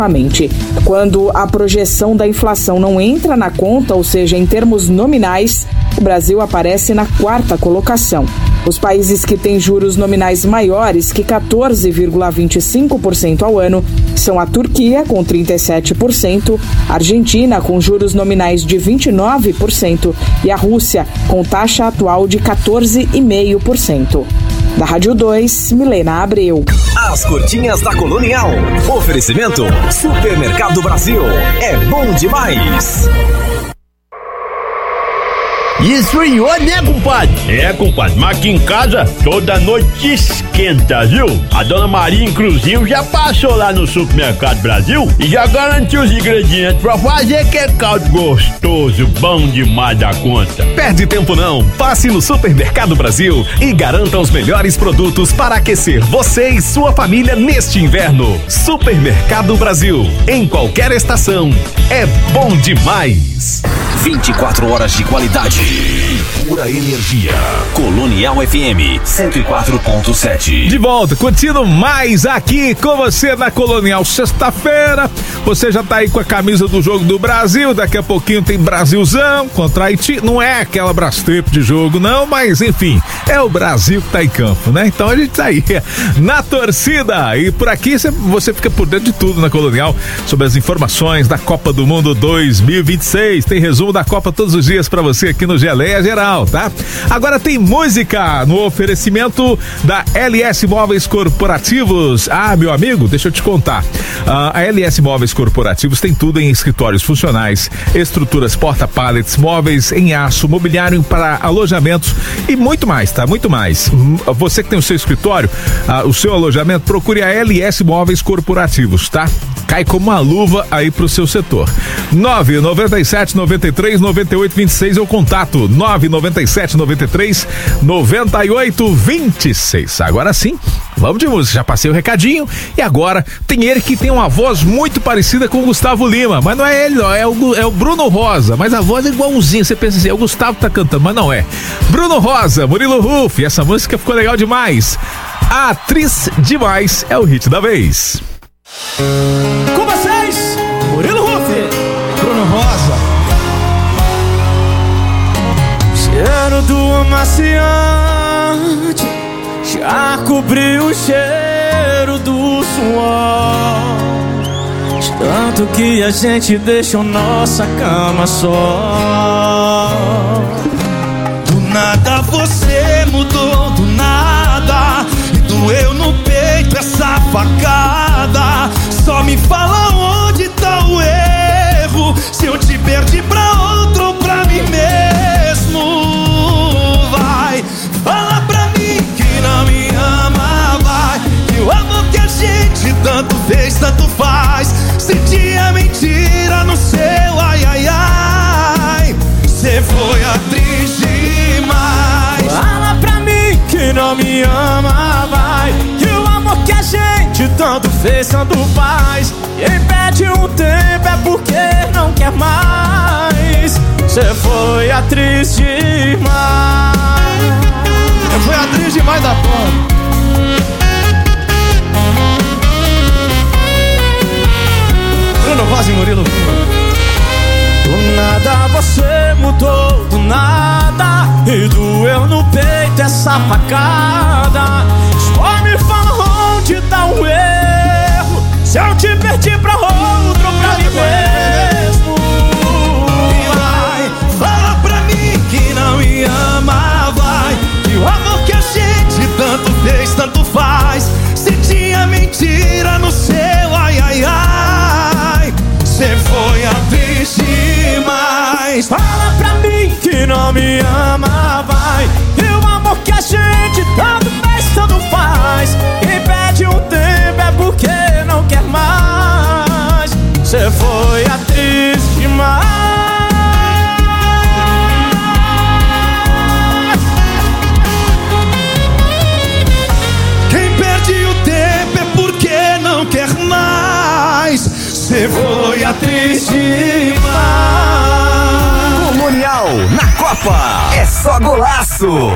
Quando a projeção da inflação não entra na conta, ou seja, em termos nominais, o Brasil aparece na 4ª colocação. Os países que têm juros nominais maiores que 14,25% ao ano são a Turquia, com 37%, a Argentina, com juros nominais de 29%, e a Rússia, com taxa atual de 14,5%. Da Rádio 2, Milena Abreu. As curtinhas da Colonial. Oferecimento Supermercado Brasil. É bom demais. Esfriou, né, compadre? É, compadre, mas aqui em casa toda noite esquenta, viu? A dona Maria, inclusive, já passou lá no Supermercado Brasil e já garantiu os ingredientes pra fazer aquele caldo gostoso, bom demais da conta. Perde tempo não, passe no Supermercado Brasil e garanta os melhores produtos para aquecer você e sua família neste inverno. Supermercado Brasil, em qualquer estação, é bom demais. 24 horas de qualidade. Pura energia. Colonial FM 104.7. De volta, curtindo mais aqui com você na Colonial. Sexta-feira, você já tá aí com a camisa do jogo do Brasil. Daqui a pouquinho tem Brasilzão contra Haiti. Não é aquela Brastemp de jogo, não, mas enfim, é o Brasil que tá em campo, né? Então a gente tá aí na torcida. E por aqui você fica por dentro de tudo na Colonial sobre as informações da Copa do Mundo 2026. Tem resumo da Copa todos os dias pra você aqui no Geleia Geral, tá? Agora tem música no oferecimento da LS Móveis Corporativos. Ah, meu amigo, deixa eu te contar. A LS Móveis Corporativos tem tudo em escritórios funcionais, estruturas porta-pallets, móveis em aço, mobiliário para alojamentos e muito mais, tá? Muito mais. Você que tem o seu escritório, o seu alojamento, procure a LS Móveis Corporativos, tá? Cai como uma luva aí pro seu setor. 997-93-98-26 é o contato. 997-93-98-26. Agora sim, vamos de música. Já passei o recadinho e agora tem ele que tem uma voz muito parecida com o Gustavo Lima, mas não é ele, não, é o Bruno Rosa, mas a voz é igualzinha. Você pensa assim, é o Gustavo que tá cantando, mas não é. Bruno Rosa, Murilo Huff, essa música ficou legal demais. A Atriz Demais é o hit da vez. Com vocês, Murilo Huff, Bruno Rosa. Cheiro do amaciante já cobriu o cheiro do suor, de tanto que a gente deixou nossa cama só. Do nada você mudou, do nada, e doeu no peito essa facada. Só me fala onde tá o erro, se eu te perdi pra outro ou pra mim mesmo. Vai, fala pra mim que não me ama, vai, que o amor que a gente tanto fez, tanto faz. Senti a mentira no seu ai, ai, ai. Cê foi atriz demais. Fala pra mim que não me ama, vai, que o amor que a gente tanto fez, tanto faz. Quem pede um tempo é porque não quer mais. Cê foi atriz demais. Eu fui atriz demais da porra. Bruno Rosa e Murilo. Do nada você mudou, do nada, e doeu no peito essa facada. Só me fala onde tá o erro, se eu te perdi pra outro ou pra mim mesmo. E vai, fala pra mim que não me ama, vai, que o amor que a gente tanto fez, tanto faz. Se tinha mentira no seu ai, ai, ai. Cê foi atriz demais. Fala pra mim que não me ama, vai, que o amor que a gente tanto fez, tanto faz. Quem pede um tempo é porque não quer mais. Cê foi atriz demais. Quem perde o tempo é porque não quer mais. Cê foi atriz demais. Colonial na Copa é só golaço.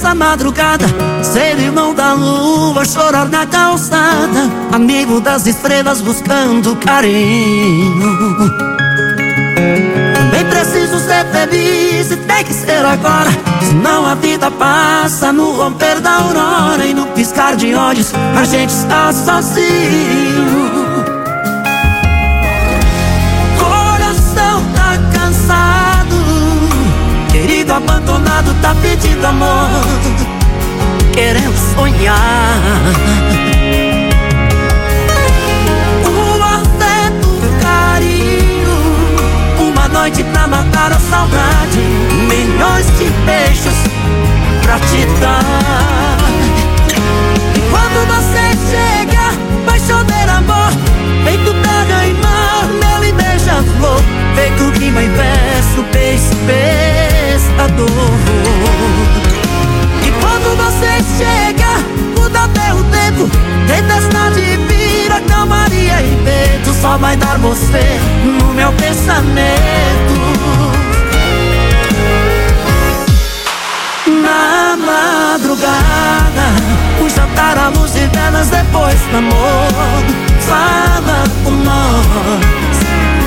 nessa madrugada, ser irmão da lua, chorar na calçada, amigo das estrelas buscando carinho. Também preciso ser feliz e tem que ser agora, senão a vida passa no romper da aurora, e no piscar de olhos a gente está sozinho. Coração tá cansado, querido abandonado tá pedindo amor, querendo sonhar. O afeto, o carinho, uma noite pra matar a saudade, milhões de beijos pra te dar. E quando você chega, vai chover amor, feito terra e mar, mel e beija-flor, feito rima e verso, beijo, pescador. E quando você chega, muda até o tempo, tempestade vira calmaria e vento, só vai dar você no meu pensamento. Na madrugada, o jantar à luz de velas, depois do amor, fala por nós.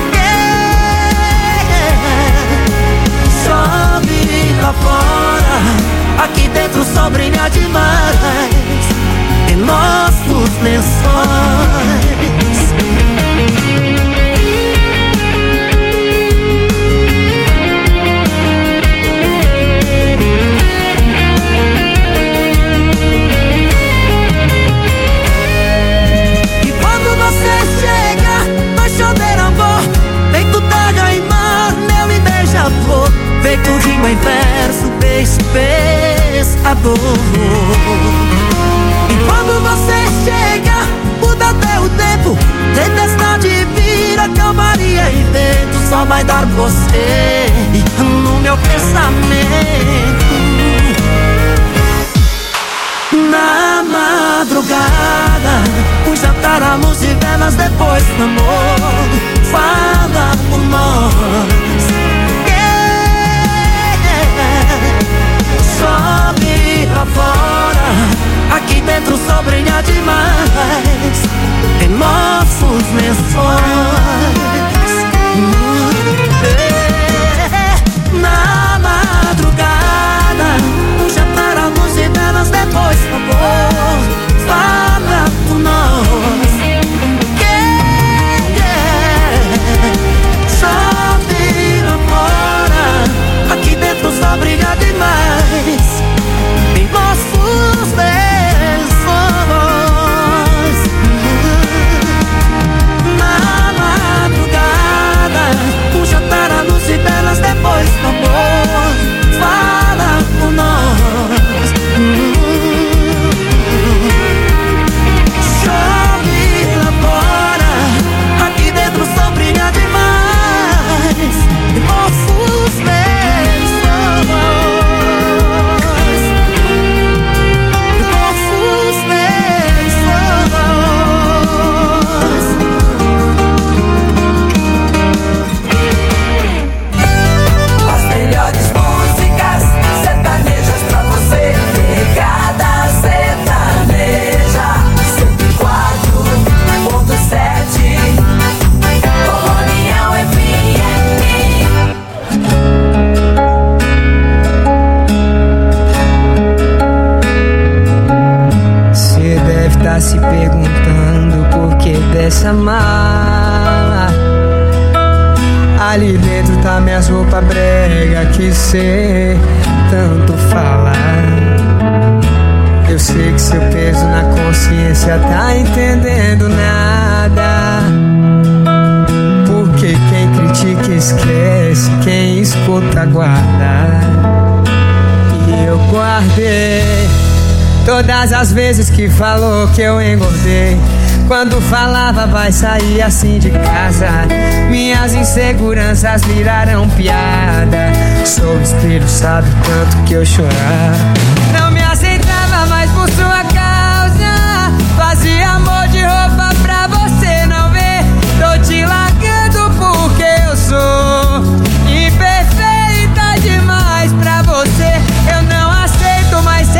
Chove lá fora, aqui dentro só brilha demais em nossos lençóis. E quando você chega, vai chover amor, feito terra e mar, mel e beija-flor, feito rima em verso, beijo, pescador. E quando você chega, muda até o tempo, tempestade vira calmaria e vento, só vai dar você no meu pensamento. Na madrugada, o jantar à luz de velas, depois do amor, fala por nós. Chove lá fora, aqui dentro só brilha demais em nossos lençóis. Na madrugada, um jantar à luz de velas, depois do amor, fala por nós. Chove lá fora, aqui dentro só brilha demais em nossos lençóis. Na madrugada, um jantar à luz de velas, depois do amor, fala por nós. Chove lá fora, aqui dentro só brilha demais em nossos lençóis. Se perguntando por que dessa mala. Ali dentro tá minhas roupas brega que cê tanto fala. Eu sei que seu peso na consciência tá entendendo nada, porque quem critica esquece, quem escuta guarda. E eu guardei todas as vezes que falou que eu engordei, quando falava vai sair assim de casa, minhas inseguranças viraram piada. Sou o espelho, sabe o tanto que eu chorava. Não me aceitava mais por sua causa, fazia amor de roupa pra você não ver. Tô te largando porque eu sou imperfeita demais pra você. Eu não aceito mais ser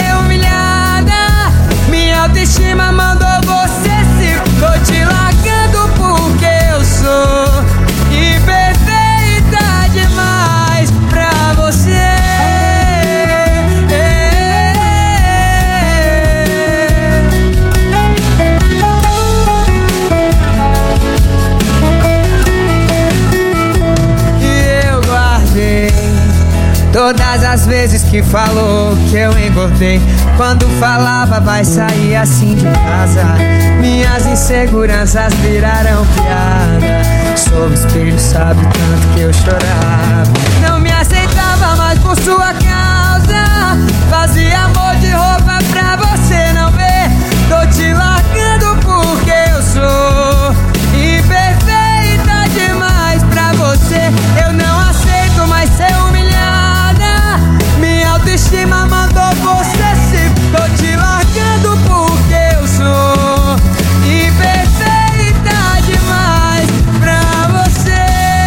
Todas as vezes que falou que eu engordei, quando falava vai sair assim de casa, minhas inseguranças viraram piada. Sob o espelho sabe o tanto que eu chorava. Não me aceitava mais por sua causa, fazia amor de roupa pra você não ver. Tô te largando porque eu sou imperfeita demais pra você. Eu não aceito mais ser humilhada, minha autoestima mandou você se. Tô te largando porque eu sou imperfeita demais pra você.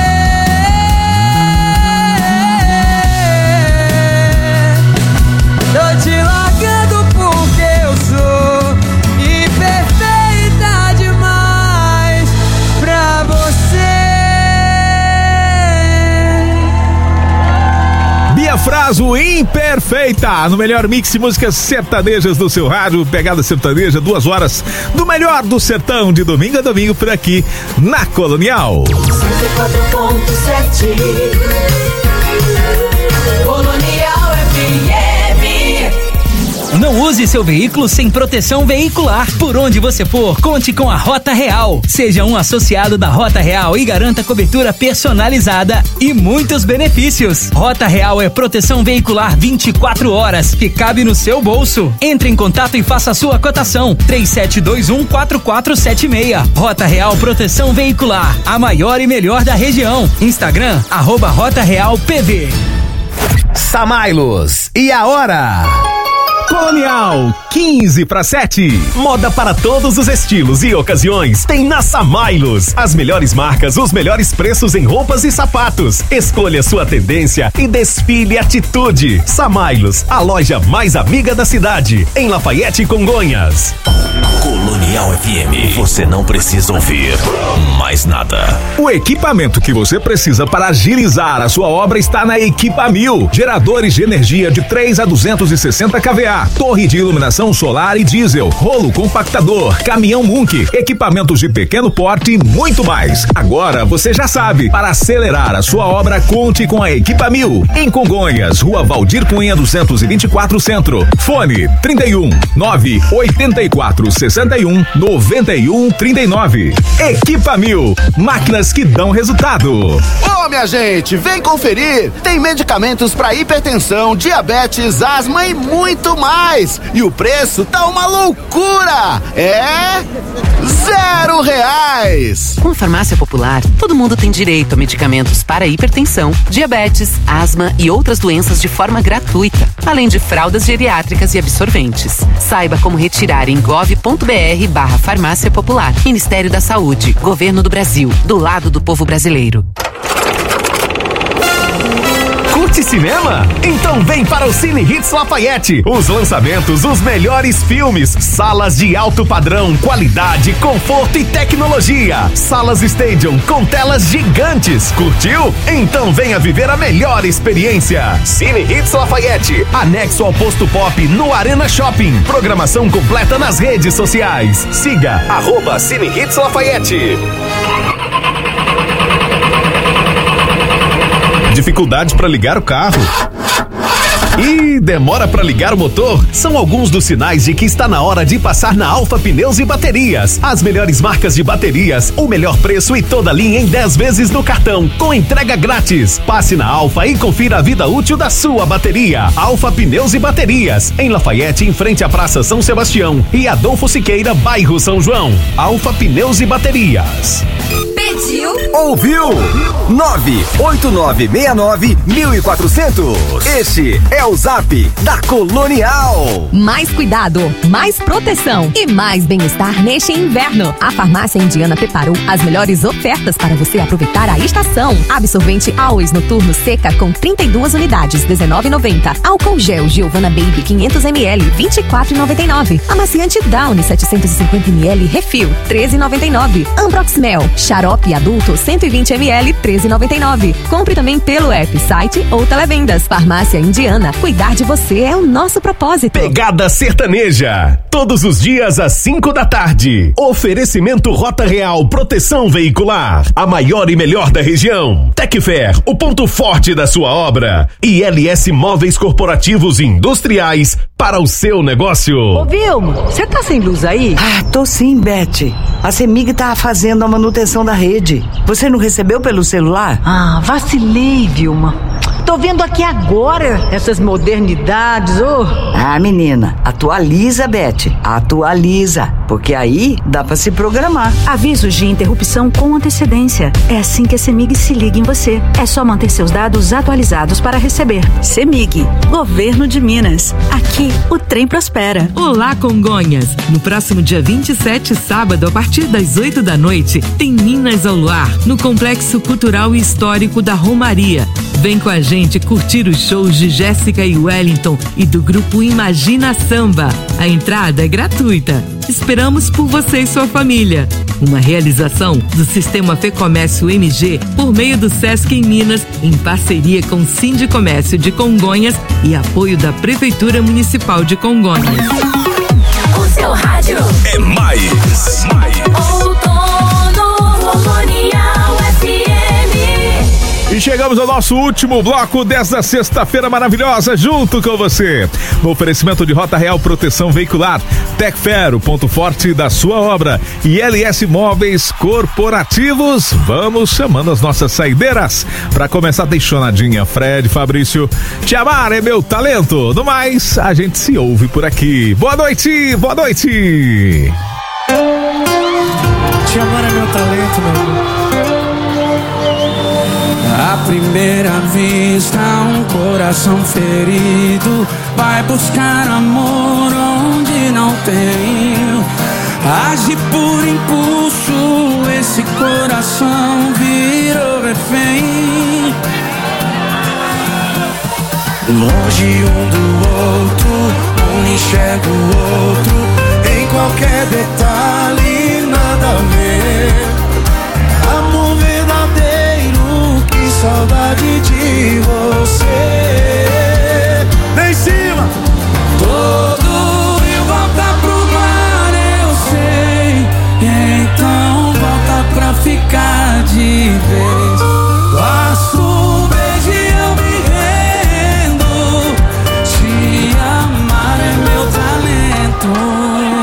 Tô te largando porque eu sou imperfeita demais pra você. Bia Fraso, Imperfeita, no melhor mix de músicas sertanejas do seu rádio, pegada sertaneja, 2 horas do melhor do sertão, de domingo a domingo por aqui na Colonial. 104.7 Colonial FM. Não use seu veículo sem proteção veicular. Por onde você for, conte com a Rota Real. Seja um associado da Rota Real e garanta cobertura personalizada e muitos benefícios. Rota Real é proteção veicular 24 horas, que cabe no seu bolso. Entre em contato e faça a sua cotação. 3721-4476. Rota Real Proteção Veicular, a maior e melhor da região. Instagram, @Rota Real PV. Samailos, e a hora? Colonial, 6:15. Moda para todos os estilos e ocasiões tem na Samailos. As melhores marcas, os melhores preços em roupas e sapatos. Escolha sua tendência e desfile atitude. Samailos, a loja mais amiga da cidade, em Lafayette, Congonhas. Colonial FM, você não precisa ouvir mais nada. O equipamento que você precisa para agilizar a sua obra está na Equipa 1000. Geradores de energia de 3 a 260 kVA, torre de iluminação solar e diesel, rolo compactador, caminhão Munk, equipamentos de pequeno porte e muito mais. Agora você já sabe, para acelerar a sua obra, conte com a Equipa 1000. Em Congonhas, Rua Valdir Cunha 224 Centro. Fone 31 984 61 91 39. Equipa 1000, máquinas que dão resultado. Ô, minha gente, vem conferir. Tem medicamentos para hipertensão, diabetes, asma e muito mais. E o preço tá uma loucura. É R$0. Com a Farmácia Popular, todo mundo tem direito a medicamentos para hipertensão, diabetes, asma e outras doenças de forma gratuita, além de fraldas geriátricas e absorventes. Saiba como retirar em gov.br/Farmácia Popular. Ministério da Saúde, Governo do Brasil, do lado do povo brasileiro. Curte cinema? Então vem para o Cine Hits Lafayette. Os lançamentos, os melhores filmes, salas de alto padrão, qualidade, conforto e tecnologia. Salas Stadium com telas gigantes. Curtiu? Então venha viver a melhor experiência. Cine Hits Lafayette, anexo ao Posto Pop no Arena Shopping. Programação completa nas redes sociais. Siga @Cine Hits Lafayette. Dificuldade para ligar o carro? E demora para ligar o motor? São alguns dos sinais de que está na hora de passar na Alfa Pneus e Baterias. As melhores marcas de baterias, o melhor preço e toda a linha em 10 vezes no cartão, com entrega grátis. Passe na Alfa e confira a vida útil da sua bateria. Alfa Pneus e Baterias, em Lafayette, em frente à Praça São Sebastião e Adolfo Siqueira, bairro São João. Alfa Pneus e Baterias. Pediu? Ouviu? 98969-1400. Este é o Zap da Colonial. Mais cuidado, mais proteção e mais bem-estar neste inverno. A Farmácia Indiana preparou as melhores ofertas para você aproveitar a estação. Absorvente Always Noturno Seca com 32 unidades, R$19,90. Álcool Gel Giovanna Baby 500 ml, R$24,99. Amaciante Downy 750 ml Refil, R$13,99. Ambrox Mel Xarope E adulto 120 ml 13,99. Compre também pelo app, site ou televendas. Farmácia Indiana. Cuidar de você é o nosso propósito. Pegada Sertaneja. Todos os dias às 5 da tarde. Oferecimento Rota Real Proteção Veicular. A maior e melhor da região. Tecfer, o ponto forte da sua obra. E LS Móveis Corporativos e Industriais para o seu negócio. Ô Vilma, você tá sem luz aí? Ah, tô sim, Beth. A CEMIG tá fazendo a manutenção da rede. Você não recebeu pelo celular? Ah, vacilei, Vilma. Tô vendo aqui agora essas modernidades, ô. Ah, menina, atualiza, Beth. Atualiza, porque aí dá pra se programar. Avisos de interrupção com antecedência. É assim que a CEMIG se liga em você. É só manter seus dados atualizados para receber. CEMIG, Governo de Minas. Aqui, o trem prospera. Olá, Congonhas. No próximo dia 27, sábado, a partir das 8 da noite, tem Minas ao Luar, no Complexo Cultural e Histórico da Romaria. Vem com a gente curtir os shows de Jéssica e Wellington e do grupo Imagina Samba. A entrada é gratuita. Esperamos por você e sua família. Uma realização do Sistema Fecomércio MG por meio do Sesc em Minas, em parceria com o Sindicomércio de Congonhas e apoio da Prefeitura Municipal de Congonhas. O seu rádio é mais. Outono Colonial FM. E chegamos ao nosso último bloco desta sexta-feira maravilhosa, junto com você. No oferecimento de Rota Real Proteção Veicular, Tecfer, o ponto forte da sua obra, e LS Móveis Corporativos. Vamos chamando as nossas saideiras. Para começar, deixonadinha, Fred, Fabrício. Te amar é meu talento. No mais, a gente se ouve por aqui. Boa noite, boa noite. Te amar é meu talento, meu amor. À primeira vista, um coração ferido vai buscar amor onde não tem. Age por impulso, esse coração virou refém. Longe um do outro, um enxerga o outro, em qualquer detalhe nada a ver. Amor verdadeiro, que saudade de você. Vem em cima! Todo rio volta pro mar, eu sei. Então volta pra ficar de vez. Basta um beijo e eu me rendo. Te amar é meu talento.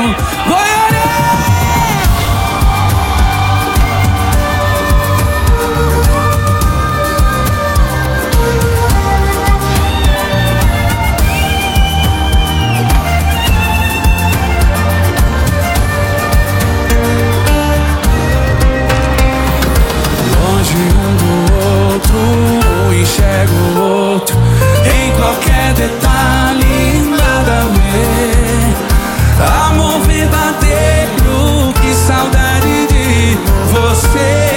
Enxergo o outro em qualquer detalhe, nada a ver. Amor verdadeiro, que saudade de você.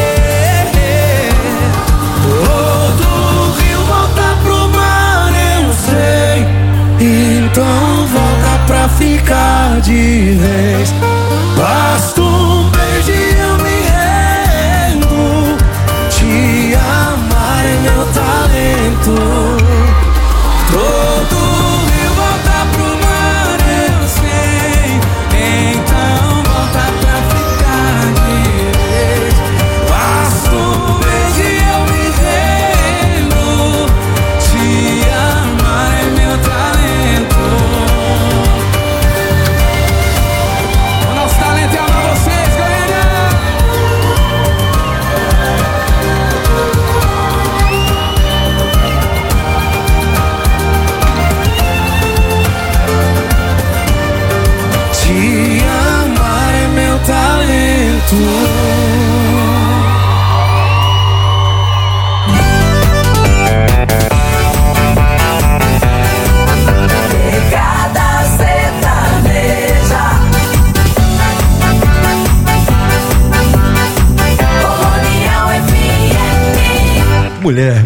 Todo rio volta pro mar, eu sei. Então volta pra ficar de vez. Basta um beijo e eu me rendo. Te amar é meu talento. Todo rio volta pro mar, eu sei. Então volta pra ficar de vez. Basta um beijo e eu me rendo. Te amar é meu talento. O nosso talento é amar vocês, galera. Te amar é meu talento. Pegada sertaneja. Colonial FM. Mulher.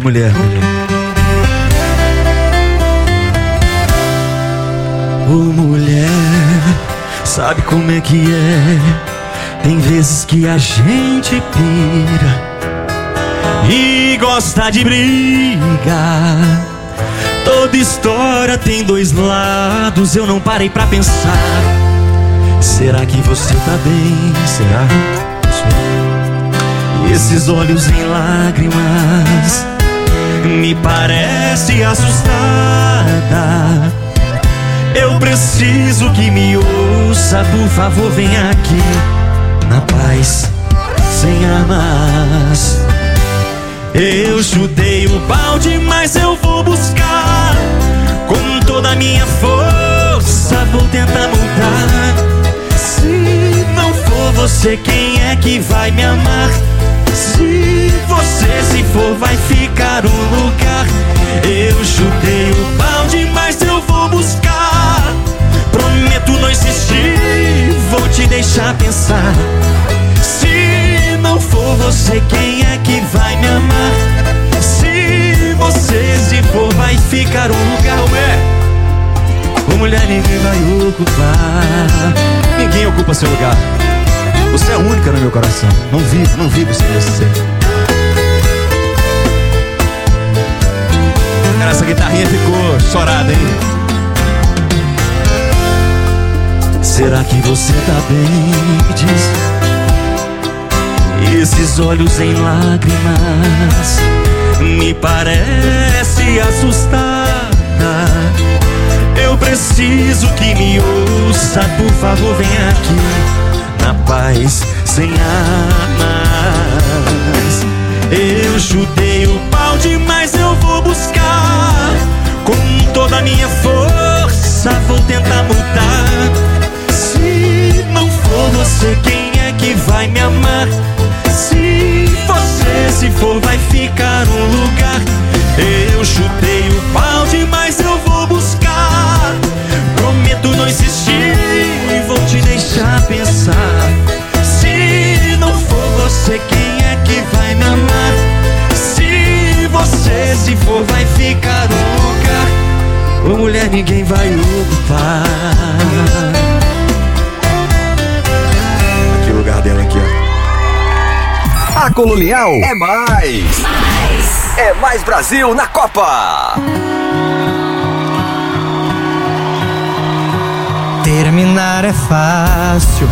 Ô mulher, sabe como é que é? Tem vezes que a gente pira e gosta de brigar. Toda história tem dois lados, eu não parei pra pensar. Será que você tá bem? Será? Esses olhos em lágrimas me parece assustada. Eu preciso que me ouça, por favor, vem aqui. Na paz, sem armas. Eu chutei o balde, mas eu vou buscar. Com toda a minha força vou tentar mudar. Se não for você, quem é que vai me amar? Se você se for, vai ficar um lugar. Eu chutei o balde, mas eu vou buscar. Prometo não insistir, vou te deixar pensar. Se não for você, quem é que vai me amar? Se você se for, vai ficar um lugar. Ô mulher, ninguém vai ocupar. Ninguém ocupa seu lugar. Você é única no meu coração. Não vivo sem você. Cara, essa guitarrinha ficou chorada, hein? Será que você tá bem? Me diz. Esses olhos em lágrimas me parece assustada. Eu preciso que me ouça, por favor, vem aqui. Na paz, sem armas. Eu chutei o balde, mas eu vou buscar. Com toda a minha força vou tentar mudar. Se não for você, quem é que vai me amar? Se você se for, vai ficar um lugar. Eu chutei o balde, mas eu vou buscar. Prometo não insistir, vou te deixar pensar. Se não for você, quem é que vai me amar? Se você se for, vai ficar um lugar. Ô mulher, ninguém vai ocupar. Aqui o lugar dela aqui, ó. A Colonial é mais. É mais Brasil na Copa. Terminar é fácil,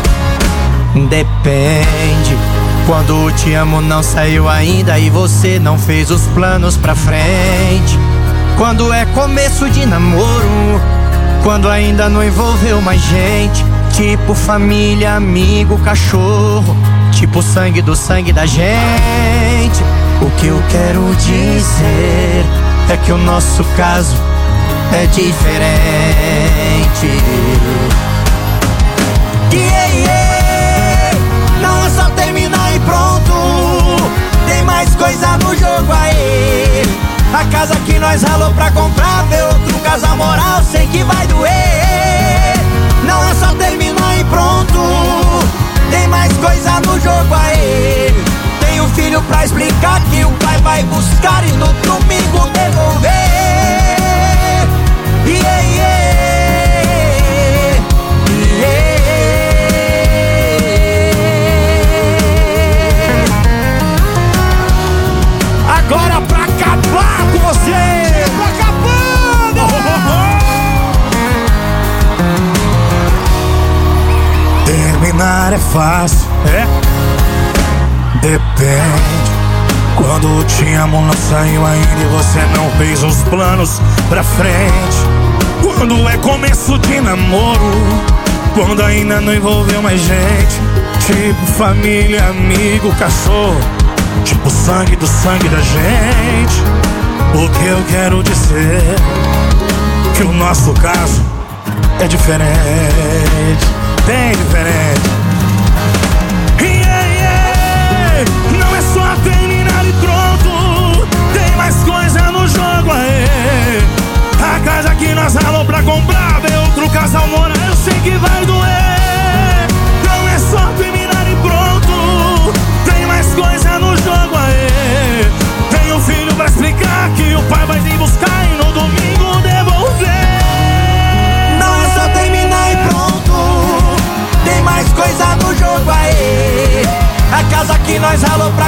depende. Quando o te amo não saiu ainda e você não fez os planos pra frente. Quando é começo de namoro, quando ainda não envolveu mais gente. Tipo família, amigo, cachorro, tipo sangue do sangue da gente. O que eu quero dizer é que o nosso caso é diferente. Não é só terminar e pronto, tem mais coisa no jogo aí. A casa que nós ralou pra comprar, ver outro casal moral, sei que vai doer. Não é só terminar e pronto, tem mais coisa no jogo aí. Tem um filho pra explicar que o pai vai buscar e no domingo devolver. Agora pra acabar com você, tô acabando. Terminar é fácil, é? Depende. Quando o te amo não saiu ainda e você não fez os planos pra frente. Quando é começo de namoro, quando ainda não envolveu mais gente. Tipo família, amigo, cachorro, tipo sangue do sangue da gente. O que eu quero dizer que o nosso caso é diferente, bem diferente. Não é só terminar e pronto, tem mais coisa no jogo aí. A casa que nós ralou pra comprar, ver outro casal morar, eu sei que vai doer. Não é só terminar e pronto, tem mais coisa no jogo aí. Tem um filho pra explicar que o pai vai vir buscar e no domingo devolver. Não é só terminar e pronto, tem mais coisa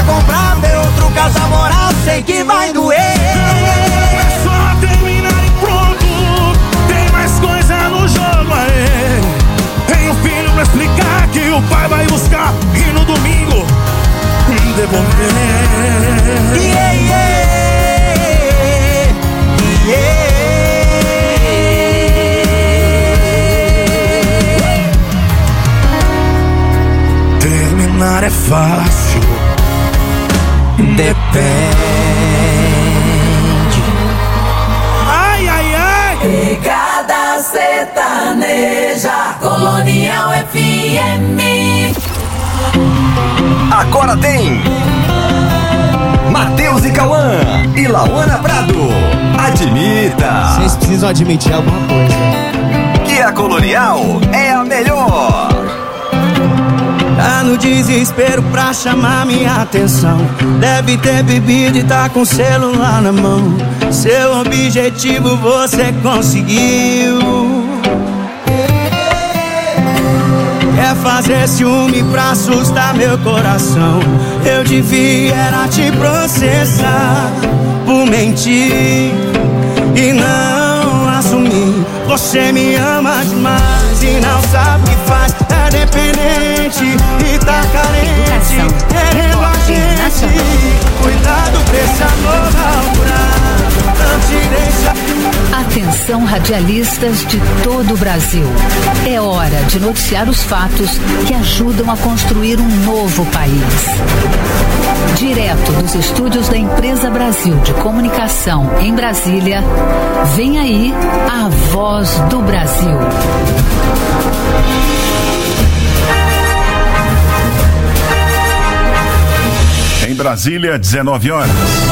comprar, ver outro casal morar, sei que vai doer. É só terminar e pronto, tem mais coisa no jogo aí. Tem um filho pra explicar que o pai vai buscar e no domingo devolver. Yeah, yeah, yeah. Terminar é fácil, depende. Ai, ai, ai. Pegada sertaneja, Colonial FM. Agora tem Matheus e Cauã e Lauana Prado. Admita. Vocês precisam admitir alguma coisa. Que a Colonial é a melhor. Tá no desespero pra chamar minha atenção. Deve ter bebido e tá com o celular na mão. Seu objetivo você conseguiu. Quer fazer ciúme pra assustar meu coração. Eu devia era te processar por mentir e não assumir. Você me ama demais e não sabe o que faz. É dependente e tá carente. Querendo a gente. Cuidado pra esse amor namorar. Não te deixa. Atenção, radialistas de todo o Brasil. É hora de noticiar os fatos que ajudam a construir um novo país. Direto dos estúdios da Empresa Brasil de Comunicação em Brasília, vem aí a Voz do Brasil. Em Brasília, 19 horas.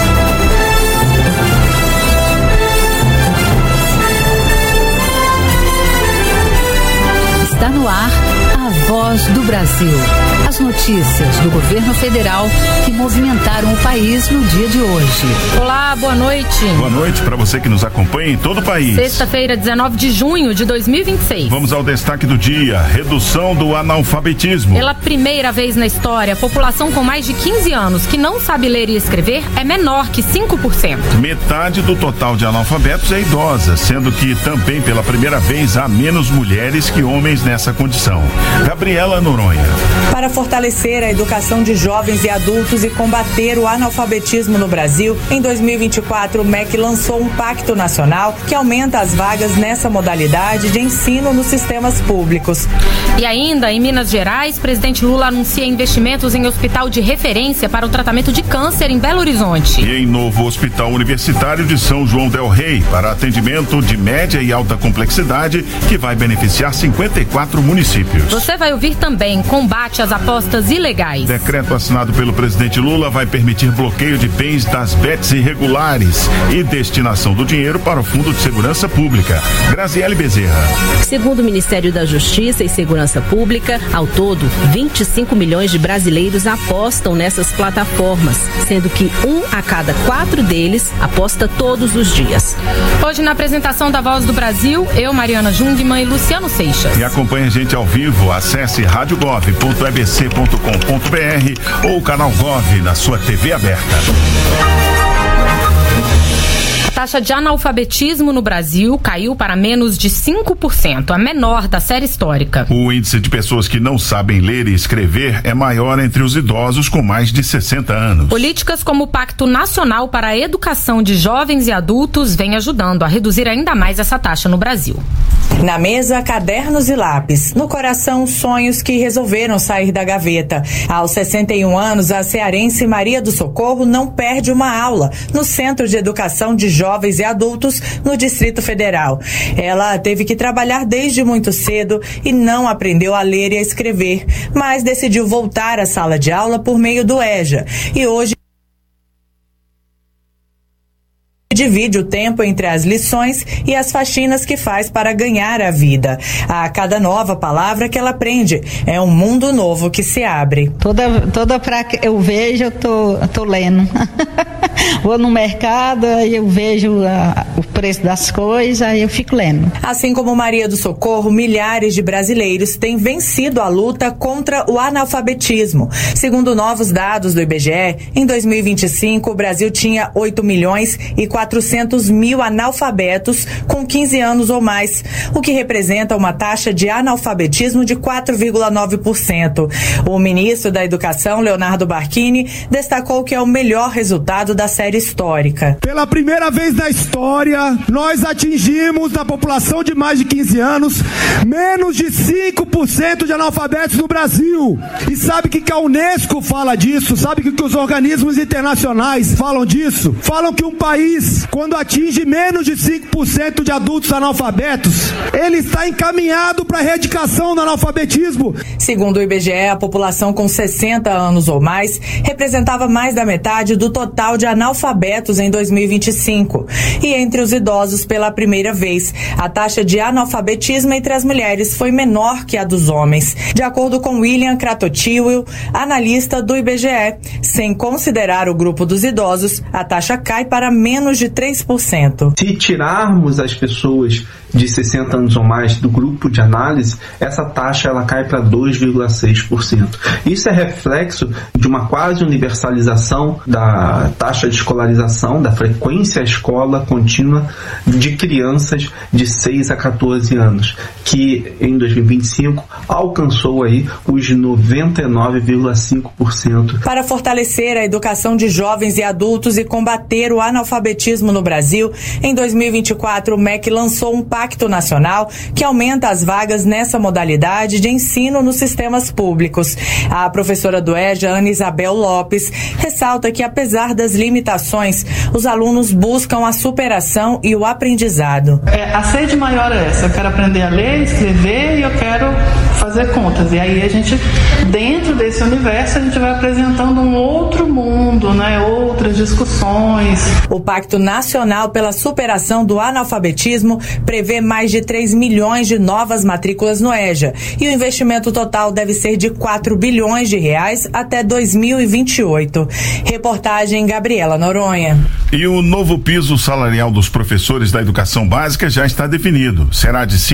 Está no ar a Voz do Brasil. As notícias do governo federal que movimentaram o país no dia de hoje. Olá, boa noite. Boa noite para você que nos acompanha em todo o país. Sexta-feira, 19 de junho de 2026. Vamos ao destaque do dia: redução do analfabetismo. Pela primeira vez na história, a população com mais de 15 anos que não sabe ler e escrever é menor que 5%. Metade do total de analfabetos é idosa, sendo que também pela primeira vez há menos mulheres que homens nessa condição. Gabriela Noronha. Para fortalecer a educação de jovens e adultos e combater o analfabetismo no Brasil, em 2024 o MEC lançou um pacto nacional que aumenta as vagas nessa modalidade de ensino nos sistemas públicos. E ainda, em Minas Gerais, presidente Lula anuncia investimentos em hospital de referência para o tratamento de câncer em Belo Horizonte. E em novo hospital universitário de São João del Rei, para atendimento de média e alta complexidade, que vai beneficiar 54 municípios. Você vai ouvir também combate às apostas ilegais. Decreto assinado pelo presidente Lula vai permitir bloqueio de bens das bets irregulares e destinação do dinheiro para o Fundo de Segurança Pública. Graziele Bezerra. Segundo o Ministério da Justiça e Segurança Pública, ao todo, 25 milhões de brasileiros apostam nessas plataformas, sendo que 1 a cada 4 deles aposta todos os dias. Hoje, na apresentação da Voz do Brasil, eu, Mariana Jungmann e Luciano Seixas. E acompanhe a gente ao vivo, acesse radiogov.ebc.com.br ou o canal Gov na sua TV aberta. A taxa de analfabetismo no Brasil caiu para menos de 5%, a menor da série histórica. O índice de pessoas que não sabem ler e escrever é maior entre os idosos com mais de 60 anos. Políticas como o Pacto Nacional para a Educação de Jovens e Adultos vêm ajudando a reduzir ainda mais essa taxa no Brasil. Na mesa, cadernos e lápis. No coração, sonhos que resolveram sair da gaveta. Aos 61 anos, a cearense Maria do Socorro não perde uma aula no Centro de Educação de Jovens e Adultos no Distrito Federal. Ela teve que trabalhar desde muito cedo e não aprendeu a ler e a escrever, mas decidiu voltar à sala de aula por meio do EJA. E hoje divide o tempo entre as lições e as faxinas que faz para ganhar a vida. A cada nova palavra que ela aprende, é um mundo novo que se abre. Toda pra que eu vejo, eu tô lendo. Vou no mercado e eu vejo o preço das coisas, aí eu fico lendo. Assim como Maria do Socorro, milhares de brasileiros têm vencido a luta contra o analfabetismo. Segundo novos dados do IBGE, em 2025 o Brasil tinha 8.400.000 analfabetos com 15 anos ou mais, o que representa uma taxa de analfabetismo de 4,9%. O ministro da Educação, Leonardo Barquini, destacou que é o melhor resultado da série histórica. Pela primeira vez na história, nós atingimos na população de mais de 15 anos menos de 5% de analfabetos no Brasil. E sabe o que a Unesco fala disso? Sabe o que os organismos internacionais falam disso? Falam que um país, quando atinge menos de 5% de adultos analfabetos, ele está encaminhado para a erradicação do analfabetismo. Segundo o IBGE, a população com 60 anos ou mais representava mais da metade do total de analfabetos em 2025. E entre os idosos, pela primeira vez, a taxa de analfabetismo entre as mulheres foi menor que a dos homens. De acordo com William Kratochwill, analista do IBGE, sem considerar o grupo dos idosos, a taxa cai para menos de 3%. Se tirarmos as pessoas de 60 anos ou mais do grupo de análise, essa taxa ela cai para 2,6%. Isso é reflexo de uma quase universalização da taxa de escolarização, da frequência à escola contínua de crianças de 6 a 14 anos, que em 2025 alcançou aí os 99,5%. Para fortalecer a educação de jovens e adultos e combater o analfabetismo no Brasil, em 2024 o MEC lançou um Pacto Nacional que aumenta as vagas nessa modalidade de ensino nos sistemas públicos. A professora do EJA, Ana Isabel Lopes, ressalta que apesar das limitações, os alunos buscam a superação e o aprendizado. A sede maior é essa, eu quero aprender a ler, escrever e eu quero fazer contas. E aí a gente, dentro desse universo, a gente vai apresentando um outro mundo, né? Outras discussões. O Pacto Nacional pela Superação do Analfabetismo prevê mais de 3 milhões de novas matrículas no EJA e o investimento total deve ser de 4 bilhões de reais até 2028. Reportagem Gabriela Noronha. E o novo piso salarial dos professores da educação básica já está definido. Será de R$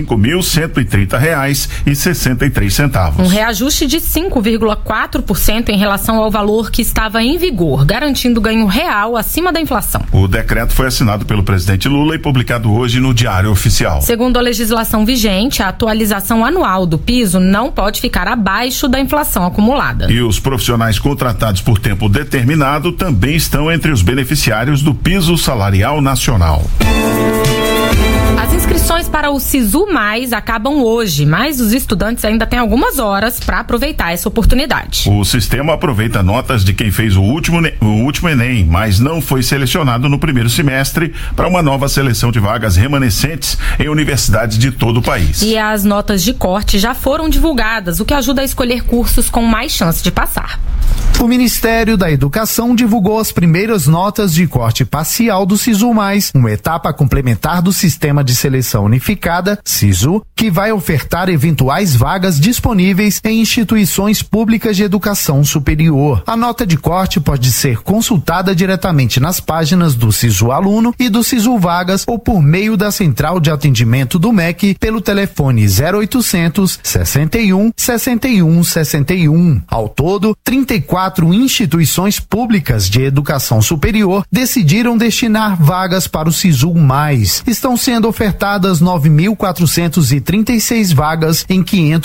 5.130,63. Um reajuste de 5,4% em relação ao valor que estava em vigor, garantindo ganho real acima da inflação. O decreto foi assinado pelo presidente Lula e publicado hoje no Diário Oficial. Segundo a legislação vigente, a atualização anual do piso não pode ficar abaixo da inflação acumulada. E os profissionais contratados por tempo determinado também estão entre os beneficiários do piso salarial nacional. As inscrições para o Sisu Mais acabam hoje, mas os estudantes ainda têm algumas horas para aproveitar essa oportunidade. O sistema aproveita notas de quem fez o último Enem, mas não foi selecionado no primeiro semestre para uma nova seleção de vagas remanescentes em universidades de todo o país. E as notas de corte já foram divulgadas, o que ajuda a escolher cursos com mais chance de passar. O Ministério da Educação divulgou as primeiras notas de corte parcial do Sisu Mais, uma etapa complementar do Sistema de Seleção Unificada, SISU, que vai ofertar eventuais vagas disponíveis em instituições públicas de educação superior. A nota de corte pode ser consultada diretamente nas páginas do Sisu Aluno e do Sisu Vagas ou por meio da Central de Atendimento do MEC pelo telefone 0800 61 61 61. Ao todo, 34 instituições públicas de educação superior decidiram destinar vagas para o Sisu Mais. Estão sendo ofertadas 9.436 vagas em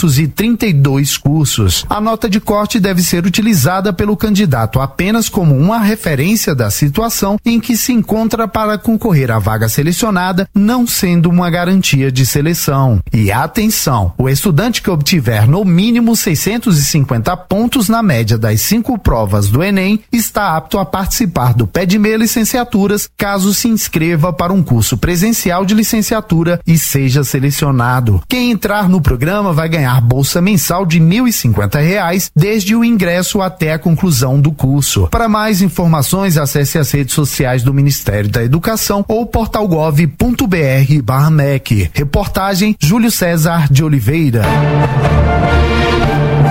532 cursos. A nota de corte deve ser utilizada pelo candidato apenas como uma referência da situação em que se encontra para concorrer à vaga selecionada, não sendo uma garantia de seleção. E atenção, o estudante que obtiver no mínimo 650 pontos na média das 5 provas do Enem está apto a participar do PEDME Licenciaturas, caso se inscreva para um curso presencial de licenciatura e seja selecionado. Quem entrar no programa vai ganhar bolsa mensal de R$ 1.050 desde o ingresso até a conclusão do curso. Para mais informações, acesse as redes sociais do Ministério da Educação ou portalgov.br/MEC. Reportagem Júlio César de Oliveira.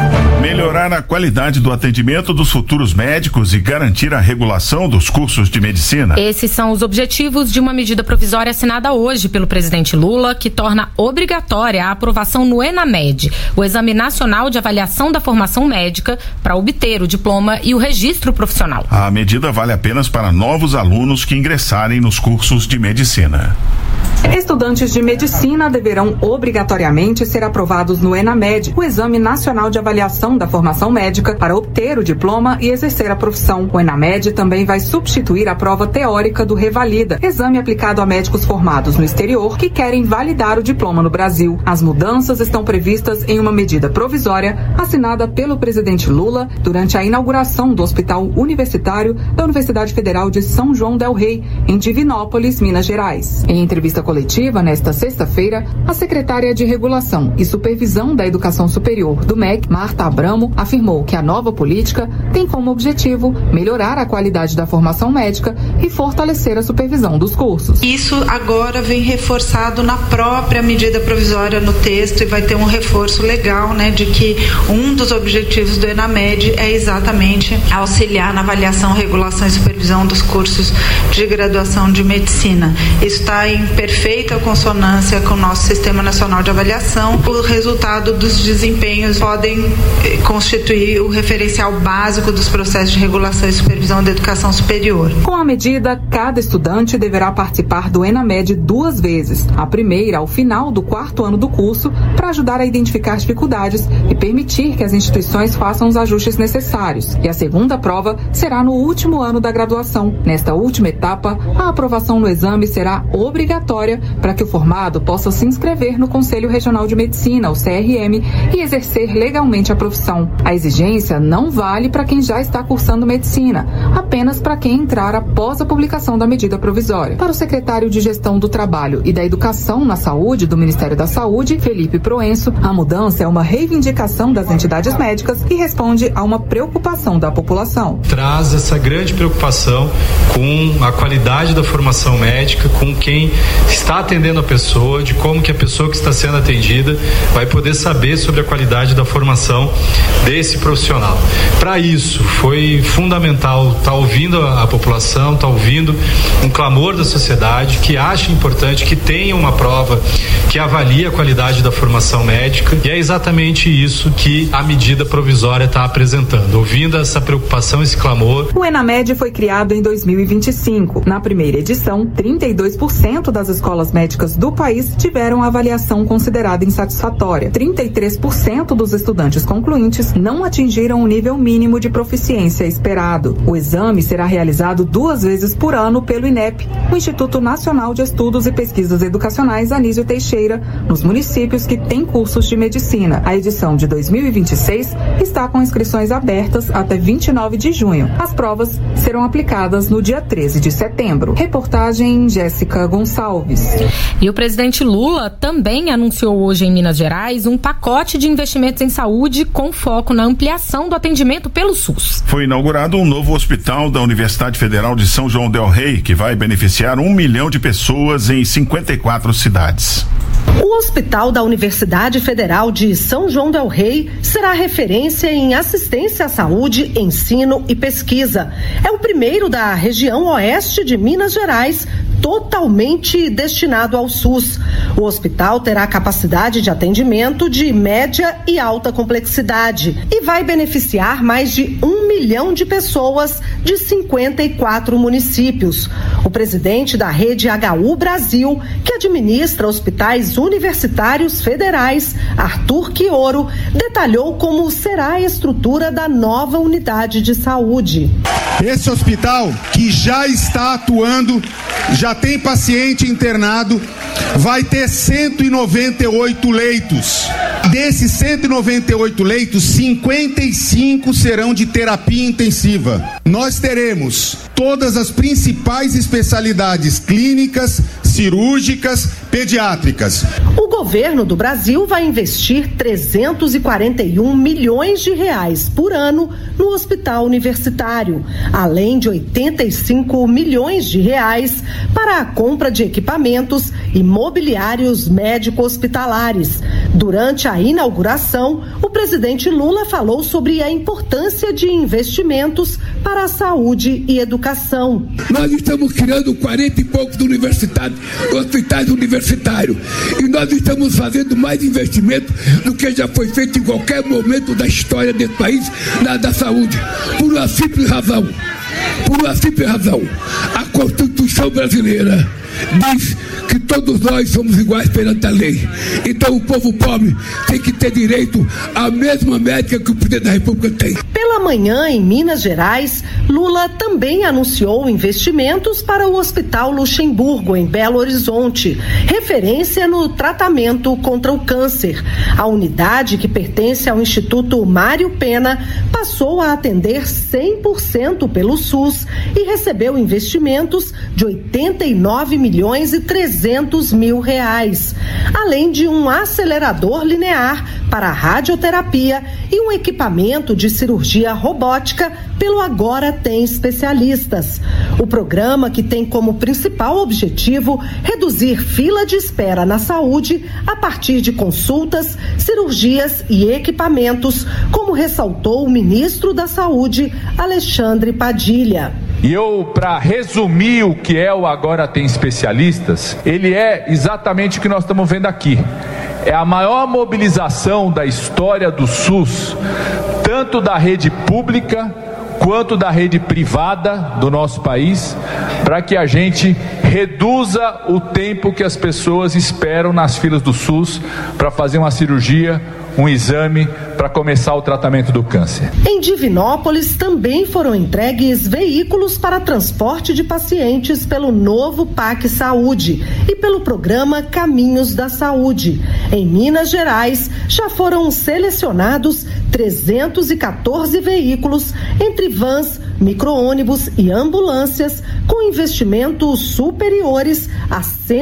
Melhorar a qualidade do atendimento dos futuros médicos e garantir a regulação dos cursos de medicina. Esses são os objetivos de uma medida provisória assinada hoje pelo presidente Lula, que torna obrigatória a aprovação no ENAMED, o Exame Nacional de Avaliação da Formação Médica, para obter o diploma e o registro profissional. A medida vale apenas para novos alunos que ingressarem nos cursos de medicina. Estudantes de medicina deverão obrigatoriamente ser aprovados no ENAMED, o Exame Nacional de Avaliação da Formação Médica, para obter o diploma e exercer a profissão. O ENAMED também vai substituir a prova teórica do Revalida, exame aplicado a médicos formados no exterior que querem validar o diploma no Brasil. As mudanças estão previstas em uma medida provisória assinada pelo presidente Lula durante a inauguração do Hospital Universitário da Universidade Federal de São João del Rei, em Divinópolis, Minas Gerais. Em entrevista coletiva nesta sexta-feira, a secretária de Regulação e Supervisão da Educação Superior do MEC, Marta Abramo, afirmou que a nova política tem como objetivo melhorar a qualidade da formação médica e fortalecer a supervisão dos cursos. Isso agora vem reforçado na própria medida provisória no texto e vai ter um reforço legal, de que um dos objetivos do ENAMED é exatamente auxiliar na avaliação, regulação e supervisão dos cursos de graduação de medicina. Isso está em perfeita consonância com o nosso Sistema Nacional de Avaliação. O resultado dos desempenhos podem constituir o referencial básico dos processos de regulação e supervisão da educação superior. Com a medida, cada estudante deverá participar do ENAMED 2 vezes. A primeira ao final do 4º ano do curso, para ajudar a identificar dificuldades e permitir que as instituições façam os ajustes necessários. E a segunda prova será no último ano da graduação. Nesta última etapa, a aprovação no exame será obrigatória para que o formado possa se inscrever no Conselho Regional de Medicina, o CRM, e exercer legalmente a profissão. A exigência não vale para quem já está cursando medicina, apenas para quem entrar após a publicação da medida provisória. Para o secretário de Gestão do Trabalho e da Educação na Saúde do Ministério da Saúde, Felipe Proenço, a mudança é uma reivindicação das entidades médicas e responde a uma preocupação da população. Traz essa grande preocupação com a qualidade da formação médica, com quem está atendendo a pessoa, de como que a pessoa que está sendo atendida vai poder saber sobre a qualidade da formação desse profissional. Para isso, foi fundamental estar ouvindo a população, estar ouvindo um clamor da sociedade que acha importante que tenha uma prova que avalie a qualidade da formação médica, e é exatamente isso que a medida provisória está apresentando. Ouvindo essa preocupação, esse clamor. O ENAMED foi criado em 2025. Na primeira edição, 32% das escolas médicas do país tiveram a avaliação considerada insatisfatória. 33% dos estudantes concluintes não atingiram o nível mínimo de proficiência esperado. O exame será realizado 2 vezes por ano pelo INEP, o Instituto Nacional de Estudos e Pesquisas Educacionais Anísio Teixeira, nos municípios que têm cursos de medicina. A edição de 2026 está com inscrições abertas até 29 de junho. As provas serão aplicadas no dia 13 de setembro. Reportagem Jéssica Gonçalves. E o presidente Lula também anunciou hoje em Minas Gerais um pacote de investimentos em saúde com foco na ampliação do atendimento pelo SUS. Foi inaugurado um novo hospital da Universidade Federal de São João del Rei, que vai beneficiar 1 milhão de pessoas em 54 cidades. O Hospital da Universidade Federal de São João del Rei será referência em assistência à saúde, ensino e pesquisa. É o primeiro da região oeste de Minas Gerais, totalmente destinado ao SUS. O hospital terá capacidade de atendimento de média e alta complexidade e vai beneficiar mais de 1 milhão de pessoas de 54 municípios. O presidente da rede HU Brasil, que administra hospitais universitários federais, Arthur Quioro, detalhou como será a estrutura da nova unidade de saúde. Esse hospital, que já está atuando, já tem paciente internado, vai ter 198 leitos. Desses 198 leitos, 55 serão de terapia intensiva. Nós teremos todas as principais especialidades clínicas, cirúrgicas, pediátricas. O governo do Brasil vai investir 341 milhões de reais por ano no hospital universitário, além de 85 milhões de reais para a compra de equipamentos e mobiliários médico-hospitalares. Durante a inauguração, o presidente Lula falou sobre a importância de investimentos para a saúde e educação. Nós estamos criando 40 e poucos hospitais universitários e nós estamos fazendo mais investimento do que já foi feito em qualquer momento da história desse país da saúde, por uma simples razão. A Constituição brasileira diz que todos nós somos iguais perante a lei. Então o povo pobre tem que ter direito à mesma médica que o presidente da República tem. Pela manhã, em Minas Gerais, Lula também anunciou investimentos para o Hospital Luxemburgo, em Belo Horizonte, referência no tratamento contra o câncer. A unidade, que pertence ao Instituto Mário Pena, passou a atender 100% pelo SUS e recebeu investimentos de 89.300.000 reais, além de um acelerador linear para radioterapia e um equipamento de cirurgia robótica pelo Agora Tem Especialistas. O programa, que tem como principal objetivo reduzir fila de espera na saúde a partir de consultas, cirurgias e equipamentos, como ressaltou o ministro da Saúde, Alexandre Padilha. E eu, para resumir o que é o Agora Tem Especialistas, ele é exatamente o que nós estamos vendo aqui. É a maior mobilização da história do SUS, tanto da rede pública quanto da rede privada do nosso país, para que a gente reduza o tempo que as pessoas esperam nas filas do SUS para fazer uma cirurgia, um exame, para começar o tratamento do câncer. Em Divinópolis também foram entregues veículos para transporte de pacientes pelo novo PAC Saúde e pelo programa Caminhos da Saúde. Em Minas Gerais, já foram selecionados 314 veículos, entre vans, micro-ônibus e ambulâncias, com investimentos superiores a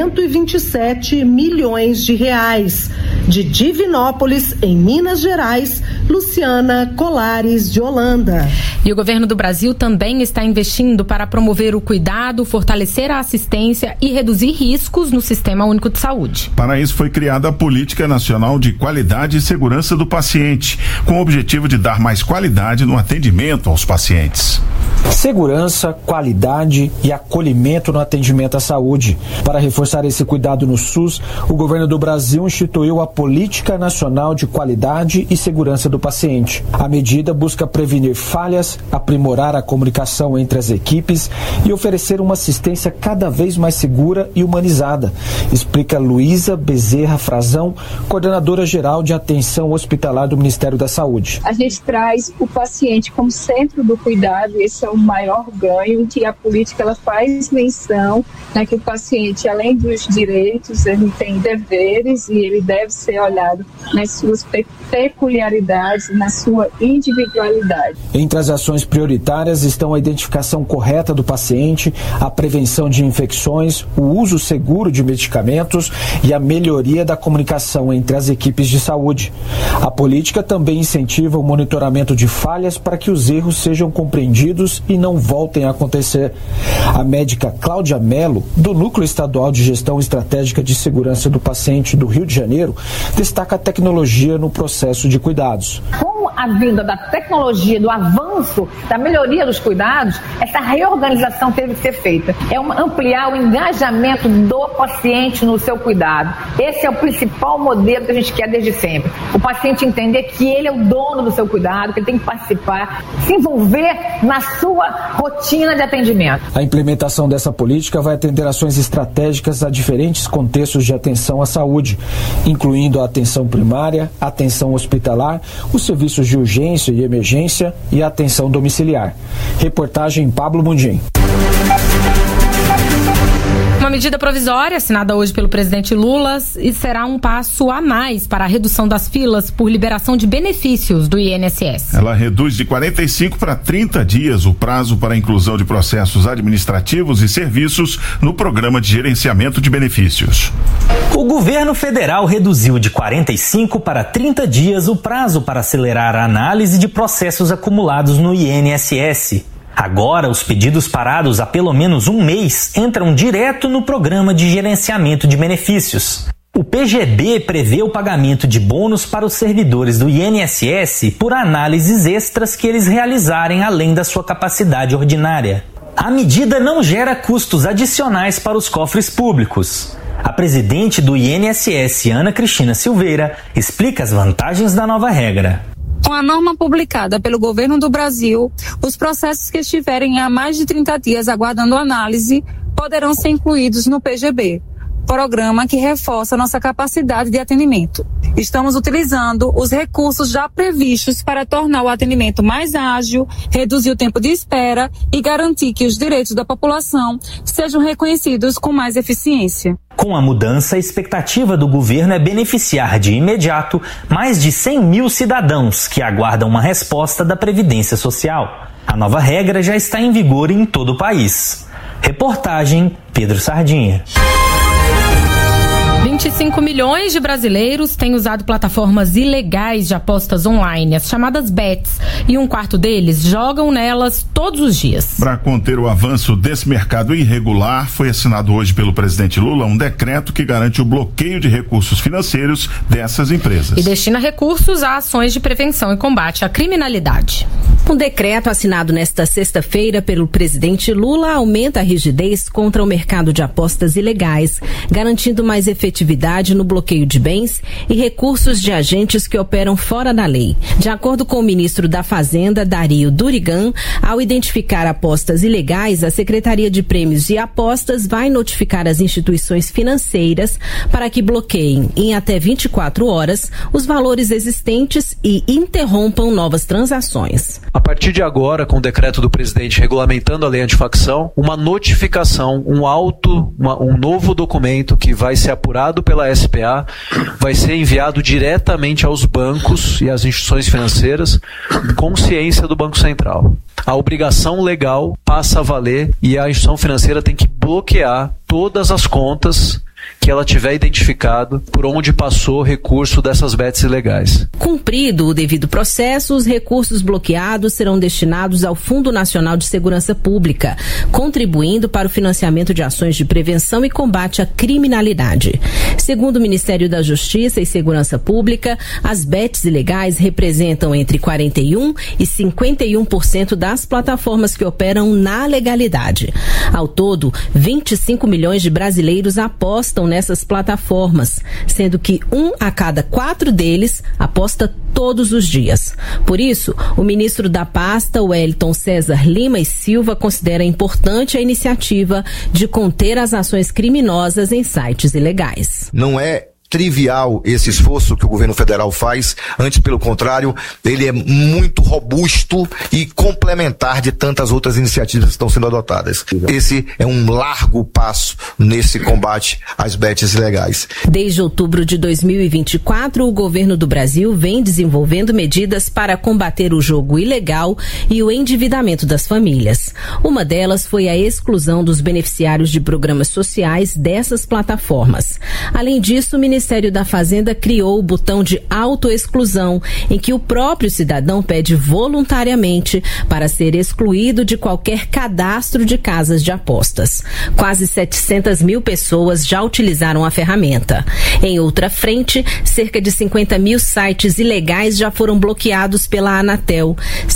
127 milhões de reais. De Divinópolis, em Minas Gerais, Luciana Colares de Holanda. E o governo do Brasil também está investindo para promover o cuidado, fortalecer a assistência e reduzir riscos no Sistema Único de Saúde. Para isso foi criada a Política Nacional de Qualidade e Segurança do Paciente, com o objetivo de dar mais qualidade no atendimento aos pacientes. Segurança, qualidade e acolhimento no atendimento à saúde. Para reforçar esse cuidado no SUS, o governo do Brasil instituiu a Política Nacional de Qualidade e Segurança do Paciente. A medida busca prevenir falhas, aprimorar a comunicação entre as equipes e oferecer uma assistência cada vez mais segura e humanizada, explica Luísa Bezerra Frazão, coordenadora geral de atenção hospitalar do Ministério da Saúde. A gente traz o paciente como centro do cuidado, e esse é o maior ganho, que a política ela faz menção, né, que o paciente, além dos direitos, ele tem deveres e ele deve ser olhado nas suas peculiaridades, na sua individualidade. Entre as ações prioritárias estão a identificação correta do paciente, a prevenção de infecções, o uso seguro de medicamentos e a melhoria da comunicação entre as equipes de saúde. A política também incentiva o monitoramento de falhas para que os erros sejam compreendidos e não voltem a acontecer. A médica Cláudia Mello, do Núcleo Estadual de Gestão Estratégica de Segurança do Paciente do Rio de Janeiro, destaca a tecnologia no processo de cuidados. Com a vinda da tecnologia, do avanço, da melhoria dos cuidados, essa reorganização teve que ser feita. É ampliar o engajamento do paciente no seu cuidado. Esse é o principal modelo que a gente quer desde sempre. O paciente entender que ele é o dono do seu cuidado, que ele tem que participar, se envolver na sua rotina de atendimento. A implementação dessa política vai atender ações estratégicas a diferentes contextos de atenção à saúde, incluindo a atenção primária, a atenção hospitalar, os serviços de urgência e emergência e a atenção domiciliar. Reportagem Pablo Mundim. Uma medida provisória assinada hoje pelo presidente Lula e será um passo a mais para a redução das filas por liberação de benefícios do INSS. Ela reduz de 45 para 30 dias o prazo para a inclusão de processos administrativos e serviços no programa de gerenciamento de benefícios. O governo federal reduziu de 45 para 30 dias o prazo para acelerar a análise de processos acumulados no INSS. Agora, os pedidos parados há pelo menos um mês entram direto no programa de gerenciamento de benefícios. O PGB prevê o pagamento de bônus para os servidores do INSS por análises extras que eles realizarem além da sua capacidade ordinária. A medida não gera custos adicionais para os cofres públicos. A presidente do INSS, Ana Cristina Silveira, explica as vantagens da nova regra. Com a norma publicada pelo governo do Brasil, os processos que estiverem há mais de 30 dias aguardando análise poderão ser incluídos no PGB, programa que reforça nossa capacidade de atendimento. Estamos utilizando os recursos já previstos para tornar o atendimento mais ágil, reduzir o tempo de espera e garantir que os direitos da população sejam reconhecidos com mais eficiência. Com a mudança, a expectativa do governo é beneficiar de imediato mais de 100 mil cidadãos que aguardam uma resposta da Previdência Social. A nova regra já está em vigor em todo o país. Reportagem Pedro Sardinha. 25 milhões de brasileiros têm usado plataformas ilegais de apostas online, as chamadas bets, e um quarto deles jogam nelas todos os dias. Para conter o avanço desse mercado irregular, foi assinado hoje pelo presidente Lula um decreto que garante o bloqueio de recursos financeiros dessas empresas. E destina recursos a ações de prevenção e combate à criminalidade. Um decreto assinado nesta sexta-feira pelo presidente Lula aumenta a rigidez contra o mercado de apostas ilegais, garantindo mais efetividade no bloqueio de bens e recursos de agentes que operam fora da lei. De acordo com o ministro da Fazenda, Dario Durigan, ao identificar apostas ilegais, a Secretaria de Prêmios e Apostas vai notificar as instituições financeiras para que bloqueiem em até 24 horas os valores existentes e interrompam novas transações. A partir de agora, com o decreto do presidente regulamentando a lei antifacção, uma notificação, um novo documento que vai ser apurado pela SPA, vai ser enviado diretamente aos bancos e às instituições financeiras, com ciência do Banco Central. A obrigação legal passa a valer e a instituição financeira tem que bloquear todas as contas que ela tiver identificado por onde passou recurso dessas bets ilegais. Cumprido o devido processo, os recursos bloqueados serão destinados ao Fundo Nacional de Segurança Pública, contribuindo para o financiamento de ações de prevenção e combate à criminalidade. Segundo o Ministério da Justiça e Segurança Pública, as bets ilegais representam entre 41% e 51% das plataformas que operam na legalidade. Ao todo, 25 milhões de brasileiros apostam nessas plataformas, sendo que 1 a cada 4 deles aposta todos os dias. Por isso, o ministro da pasta, Wellington César Lima e Silva, considera importante a iniciativa de conter as ações criminosas em sites ilegais. Não é trivial esse esforço que o governo federal faz, antes pelo contrário, ele é muito robusto e complementar de tantas outras iniciativas que estão sendo adotadas. Esse é um largo passo nesse combate às bets ilegais. Desde outubro de 2024, o governo do Brasil vem desenvolvendo medidas para combater o jogo ilegal e o endividamento das famílias. Uma delas foi a exclusão dos beneficiários de programas sociais dessas plataformas. Além disso, o Ministério da Fazenda criou o botão de autoexclusão, em que o próprio cidadão pede voluntariamente para ser excluído de qualquer cadastro de casas de apostas. Quase 700 mil pessoas já utilizaram a ferramenta. Em outra frente, cerca de 50 mil sites ilegais já foram bloqueados pela Anatel,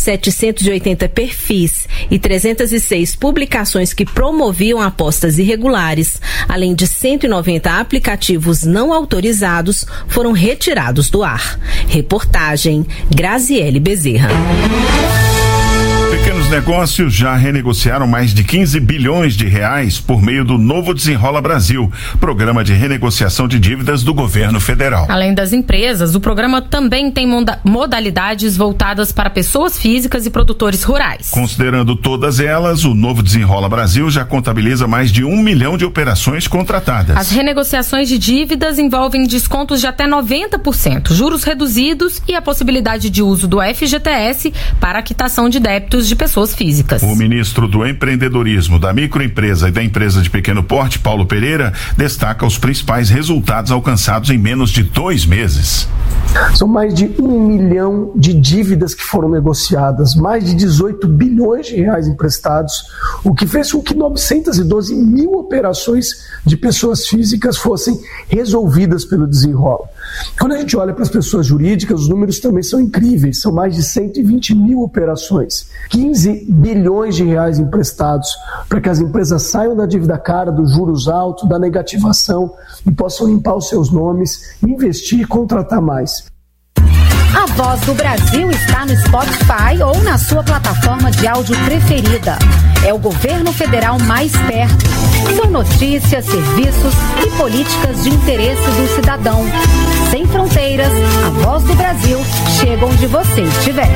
780 perfis e 306 publicações que promoviam apostas irregulares, além de 190 aplicativos não autorizados, foram retirados do ar. Reportagem Graziele Bezerra. Pequenos Pequenos negócios já renegociaram mais de 15 bilhões de reais por meio do novo Desenrola Brasil, programa de renegociação de dívidas do governo federal. Além das empresas, o programa também tem modalidades voltadas para pessoas físicas e produtores rurais. Considerando todas elas, o novo Desenrola Brasil já contabiliza mais de 1 milhão de operações contratadas. As renegociações de dívidas envolvem descontos de até 90%, juros reduzidos e a possibilidade de uso do FGTS para a quitação de débitos de pessoas físicas. O ministro do Empreendedorismo, da Microempresa e da Empresa de Pequeno Porte, Paulo Pereira, destaca os principais resultados alcançados em menos de 2 meses. São mais de 1 milhão de dívidas que foram negociadas, mais de 18 bilhões de reais emprestados, o que fez com que 912 mil operações de pessoas físicas fossem resolvidas pelo Desenrola. Quando a gente olha para as pessoas jurídicas, os números também são incríveis, são mais de 120 mil operações, 15 bilhões de reais emprestados para que as empresas saiam da dívida cara, dos juros altos, da negativação e possam limpar os seus nomes, investir e contratar mais. A Voz do Brasil está no Spotify ou na sua plataforma de áudio preferida. É o governo federal mais perto. São notícias, serviços e políticas de interesse do cidadão. Sem fronteiras, a Voz do Brasil chega onde você estiver.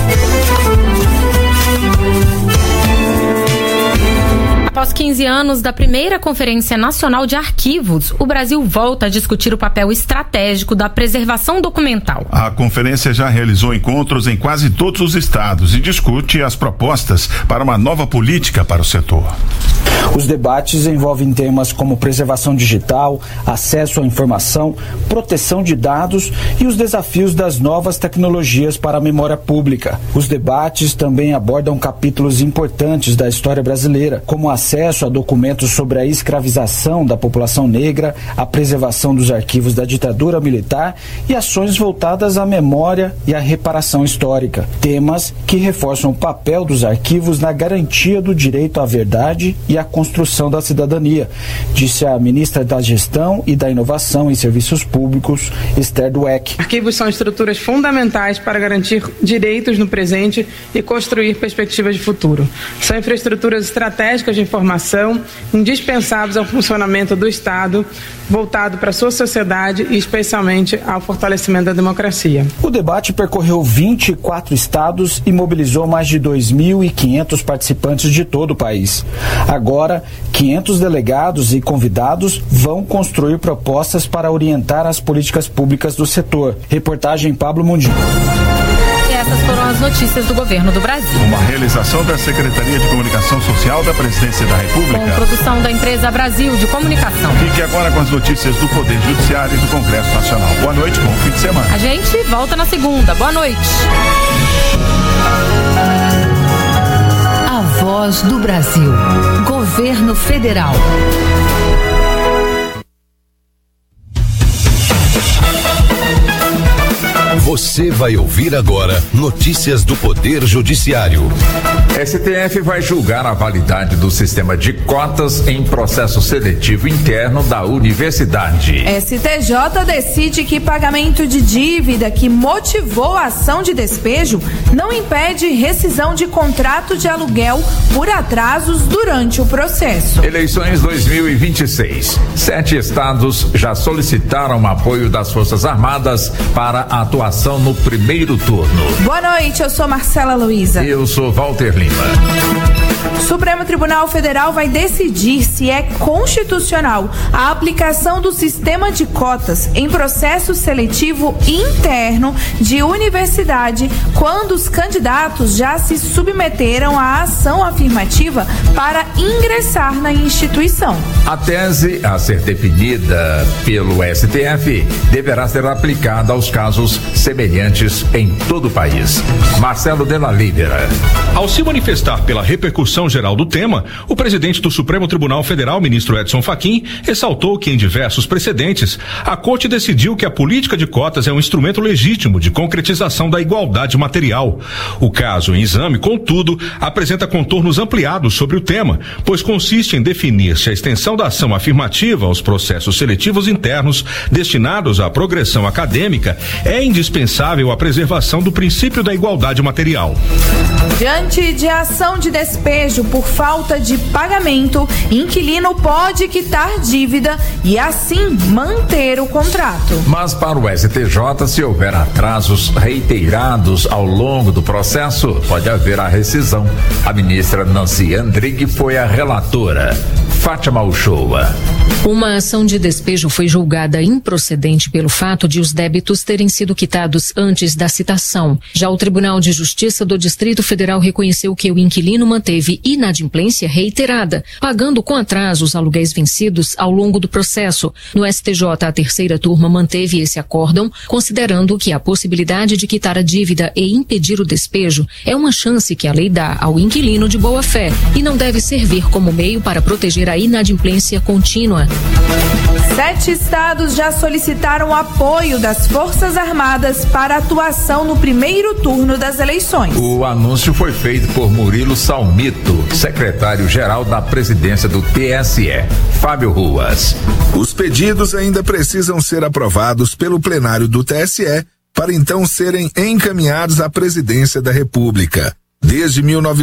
Após 15 anos da primeira Conferência Nacional de Arquivos, o Brasil volta a discutir o papel estratégico da preservação documental. A conferência já realizou encontros em quase todos os estados e discute as propostas para uma nova política para o setor. Os debates envolvem temas como preservação digital, acesso à informação, proteção de dados e os desafios das novas tecnologias para a memória pública. Os debates também abordam capítulos importantes da história brasileira, como acesso a documentos sobre a escravização da população negra, a preservação dos arquivos da ditadura militar e ações voltadas à memória e à reparação histórica. Temas que reforçam o papel dos arquivos na garantia do direito à verdade e à construção da cidadania, disse a ministra da Gestão e da Inovação em Serviços Públicos, Esther Dweck. Arquivos são estruturas fundamentais para garantir direitos no presente e construir perspectivas de futuro. São infraestruturas estratégicas de informação indispensáveis ao funcionamento do Estado, voltado para a sua sociedade e especialmente ao fortalecimento da democracia. O debate percorreu 24 estados e mobilizou mais de 2.500 participantes de todo o país. Agora, 500 delegados e convidados vão construir propostas para orientar as políticas públicas do setor. Reportagem Pablo Mundim. Essas foram as notícias do governo do Brasil. Uma realização da Secretaria de Comunicação Social da Presidência da República. Com produção da empresa Brasil de Comunicação. Fique agora com as notícias do Poder Judiciário e do Congresso Nacional. Boa noite, bom fim de semana. A gente volta na segunda. Boa noite. A Voz do Brasil. Governo Federal. Você vai ouvir agora notícias do Poder Judiciário. STF vai julgar a validade do sistema de cotas em processo seletivo interno da universidade. STJ decide que pagamento de dívida que motivou a ação de despejo não impede rescisão de contrato de aluguel por atrasos durante o processo. Eleições 2026. 7 estados já solicitaram apoio das Forças Armadas para a atuação no primeiro turno. Boa noite, eu sou Marcela Luiza. Eu sou Walter Lima. Supremo Tribunal Federal vai decidir se é constitucional a aplicação do sistema de cotas em processo seletivo interno de universidade quando os candidatos já se submeteram à ação afirmativa para ingressar na instituição. A tese a ser definida pelo STF deverá ser aplicada aos casos semelhantes em todo o país. Marcelo Della Libera. Ao se manifestar pela repercussão geral do tema, o presidente do Supremo Tribunal Federal, ministro Edson Fachin, ressaltou que em diversos precedentes, a Corte decidiu que a política de cotas é um instrumento legítimo de concretização da igualdade material. O caso em exame, contudo, apresenta contornos ampliados sobre o tema, pois consiste em definir se a extensão da ação afirmativa aos processos seletivos internos destinados à progressão acadêmica é indispensável à preservação do princípio da igualdade material. Diante de ação de despejo por falta de pagamento, inquilino pode quitar dívida e assim manter o contrato. Mas para o STJ, se houver atrasos reiterados ao longo do processo, pode haver a rescisão. A ministra Nancy Andrighi foi a relatora. Fátima Uchoa. Uma ação de despejo foi julgada improcedente pelo fato de os débitos terem sido quitados antes da citação. Já o Tribunal de Justiça do Distrito Federal reconheceu que o inquilino manteve inadimplência reiterada, pagando com atraso os aluguéis vencidos ao longo do processo. No STJ, a terceira turma manteve esse acórdão, considerando que a possibilidade de quitar a dívida e impedir o despejo é uma chance que a lei dá ao inquilino de boa fé e não deve servir como meio para proteger a inadimplência contínua. 7 estados já solicitaram apoio das Forças Armadas para atuação no primeiro turno das eleições. O anúncio foi feito por Murilo Salmito, secretário-geral da presidência do TSE. Fábio Ruas. Os pedidos ainda precisam ser aprovados pelo plenário do TSE para então serem encaminhados à presidência da República. Desde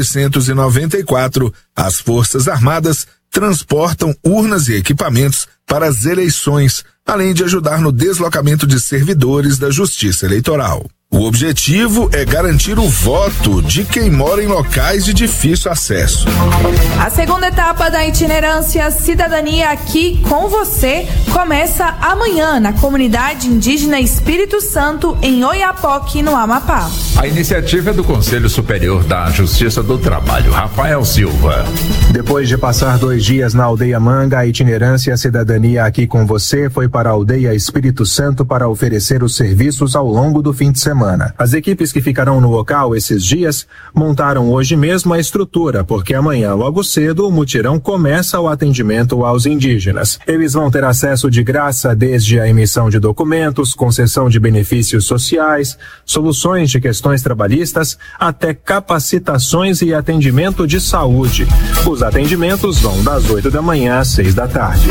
1994, as Forças Armadas transportam urnas e equipamentos para as eleições, além de ajudar no deslocamento de servidores da Justiça Eleitoral. O objetivo é garantir o voto de quem mora em locais de difícil acesso. A segunda etapa da itinerância Cidadania Aqui com Você começa amanhã na comunidade indígena Espírito Santo, em Oiapoque, no Amapá. A iniciativa é do Conselho Superior da Justiça do Trabalho, Rafael Silva. Depois de passar 2 dias na aldeia Manga, a itinerância Cidadania Aqui com Você foi para a aldeia Espírito Santo para oferecer os serviços ao longo do fim de semana. As equipes que ficarão no local esses dias montaram hoje mesmo a estrutura, porque amanhã, logo cedo, o mutirão começa o atendimento aos indígenas. Eles vão ter acesso de graça desde a emissão de documentos, concessão de benefícios sociais, soluções de questões trabalhistas, até capacitações e atendimento de saúde. Os atendimentos vão das 8 da manhã às 6 da tarde.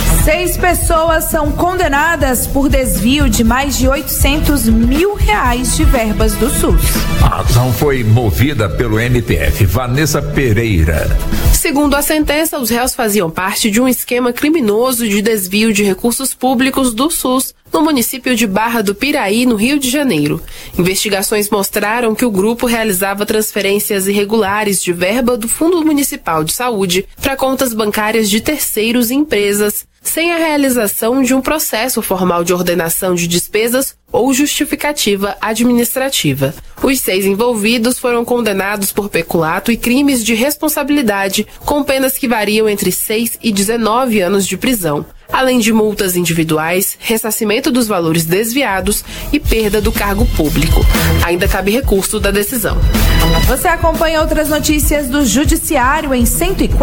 6 pessoas são condenadas por desvio de mais de R$800 mil de verbas do SUS. A ação foi movida pelo MPF. Vanessa Pereira. Segundo a sentença, os réus faziam parte de um esquema criminoso de desvio de recursos públicos do SUS no município de Barra do Piraí, no Rio de Janeiro. Investigações mostraram que o grupo realizava transferências irregulares de verba do Fundo Municipal de Saúde para contas bancárias de terceiros e empresas, sem a realização de um processo formal de ordenação de despesas ou justificativa administrativa. Os 6 envolvidos foram condenados por peculato e crimes de responsabilidade, com penas que variam entre 6 e 19 anos de prisão, além de multas individuais, ressarcimento dos valores desviados e perda do cargo público. Ainda cabe recurso da decisão. Você acompanha outras notícias do Judiciário em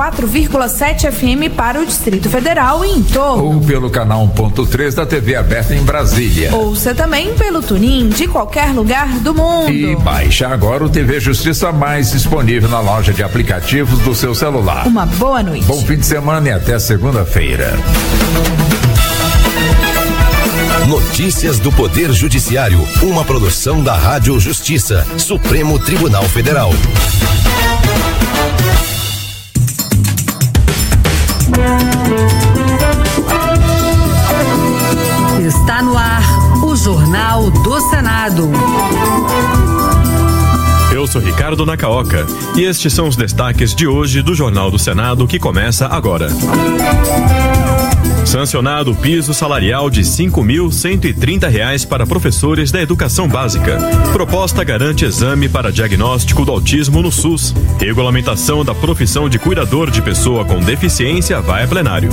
104,7 FM para o Distrito Federal e em torno. Ou pelo canal 1.3 da TV aberta em Brasília. Ouça também pelo TuneIn de qualquer lugar do mundo. E baixe agora o TV Justiça Mais, disponível na loja de aplicativos do seu celular. Uma boa noite. Bom fim de semana e até segunda-feira. Notícias do Poder Judiciário, uma produção da Rádio Justiça, Supremo Tribunal Federal. Está no ar o Jornal do Senado. Eu sou Ricardo Nacaoca e estes são os destaques de hoje do Jornal do Senado, que começa agora. Sancionado o piso salarial de R$ 5.130 para professores da educação básica. Proposta garante exame para diagnóstico do autismo no SUS. Regulamentação da profissão de cuidador de pessoa com deficiência vai a plenário.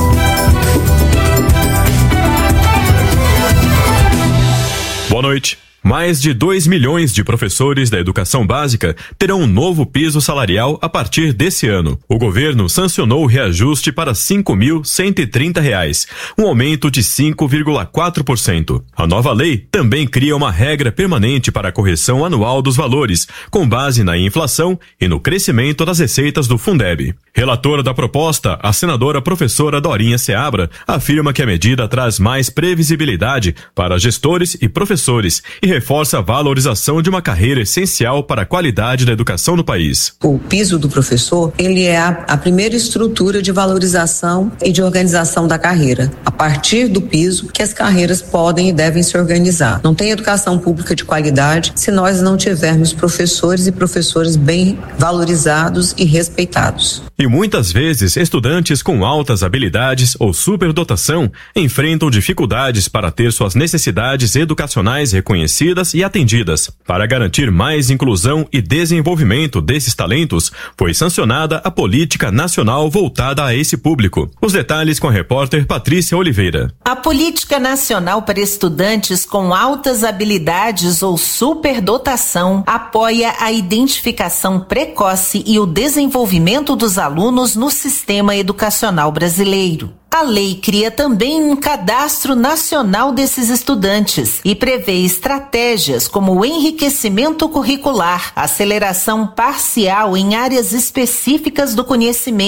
Boa noite. Mais de 2 milhões de professores da educação básica terão um novo piso salarial a partir desse ano. O governo sancionou o reajuste para R$ 5.130, um aumento de 5,4%. A nova lei também cria uma regra permanente para a correção anual dos valores, com base na inflação e no crescimento das receitas do Fundeb. Relatora da proposta, a senadora professora Dorinha Seabra afirma que a medida traz mais previsibilidade para gestores e professores e reforça a valorização de uma carreira essencial para a qualidade da educação no país. O piso do professor, ele é a primeira estrutura de valorização e de organização da carreira. A partir do piso que as carreiras podem e devem se organizar. Não tem educação pública de qualidade se nós não tivermos professores e professoras bem valorizados e respeitados. E muitas vezes, estudantes com altas habilidades ou superdotação enfrentam dificuldades para ter suas necessidades educacionais reconhecidas e atendidas. Para garantir mais inclusão e desenvolvimento desses talentos, foi sancionada a Política Nacional voltada a esse público. Os detalhes com a repórter Patrícia Oliveira. A Política Nacional para Estudantes com Altas Habilidades ou Superdotação apoia a identificação precoce e o desenvolvimento dos alunos no sistema educacional brasileiro. A lei cria também um cadastro nacional desses estudantes e prevê estratégias como o enriquecimento curricular, aceleração parcial em áreas específicas do conhecimento